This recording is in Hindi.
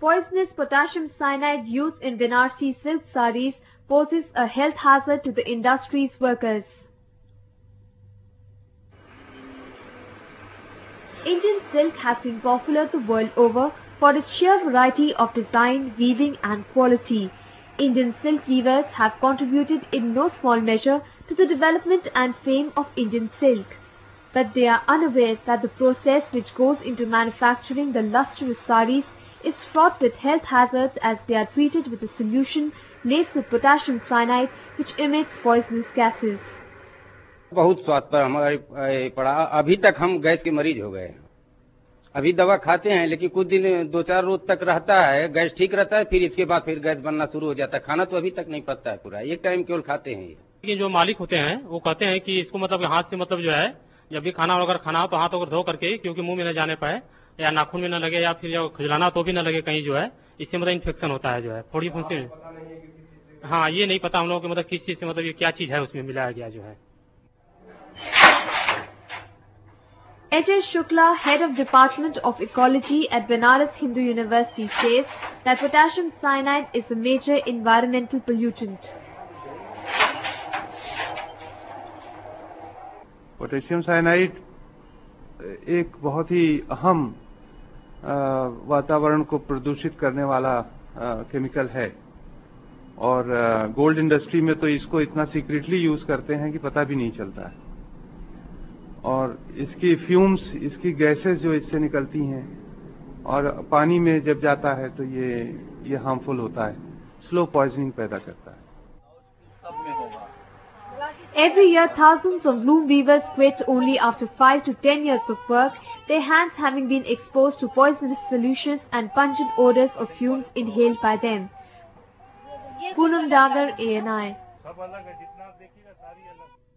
Poisonous potassium cyanide used in Banarsi silk sarees poses a health hazard to the industry's workers. Indian silk has been popular the world over for its sheer variety of design, weaving and quality. Indian silk weavers have contributed in no small measure to the development and fame of Indian silk. But they are unaware that the process which goes into manufacturing the lustrous sarees is fraught with health hazards as they are treated with a solution laced with potassium cyanide which emits poisonous gases. बहुत स्वाद पर हमारे पड़ा। अभी तक हम गैस के मरीज हो गए। अभी दवा खाते हैं लेकिन कुछ दिन 2-4 रोज तक रहता है, गैस ठीक रहता है, फिर इसके बाद फिर गैस बनना शुरू हो जाता है। खाना तो अभी तक नहीं पचता है पूरा, एक टाइम केवल खाते हैं। ये जो मालिक होते हैं वो कहते हैं कि इसको मतलब हाथ से मतलब जो है जब भी खाना अगर खाना हो तो हाथ अगर धो करके, क्योंकि मुंह में न जाने पाए या नाखून में न लगे या फिर जो खुजलाना तो भी न लगे कहीं जो है, इससे मतलब इन्फेक्शन होता है जो है फोड़ी फुंसी में। हाँ, ये नहीं पता हम लोगों को मतलब किस चीज से मतलब ये क्या चीज है उसमें मिलाया गया जो है। Ajay Shukla, head of Department of Ecology at Banaras Hindu University, says that potassium cyanide is a major environmental pollutant. Potassium cyanide एक बहुत ही अहम वातावरण को प्रदूषित करने वाला केमिकल है और गोल्ड इंडस्ट्री में तो इसको इतना सीक्रेटली यूज करते हैं कि पता भी नहीं चलता है और इसकी फ्यूम्स, इसकी गैसेस जो इससे निकलती हैं और पानी में जब जाता है तो ये हार्मफुल होता है, स्लो पॉइजनिंग पैदा करता है। Every year, thousands of loom weavers quit only after 5 to 10 years of work, their hands having been exposed to poisonous solutions and pungent odors of fumes inhaled by them. Poonam Dagar, ANI.